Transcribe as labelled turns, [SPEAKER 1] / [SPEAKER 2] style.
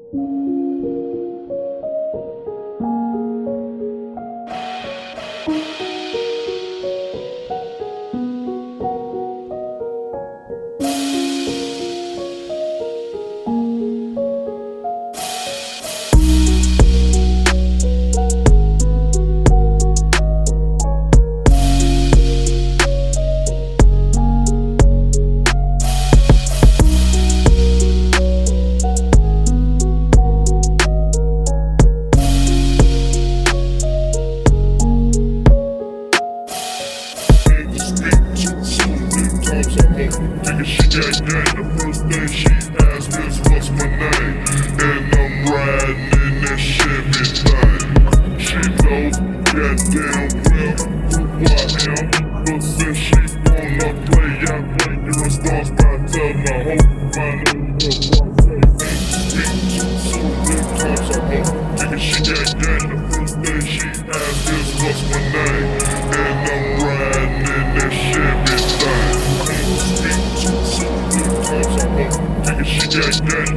[SPEAKER 1] She got the first thing she asked me is what's my name, and I'm riding in that Chevy thing. She knows goddamn well who I am, but since she wanna play, I play girl stars by telling her hope find out so many times I'm home. She got the first thing she asked is what's my name, and I'm riding in that Chevy thing. She got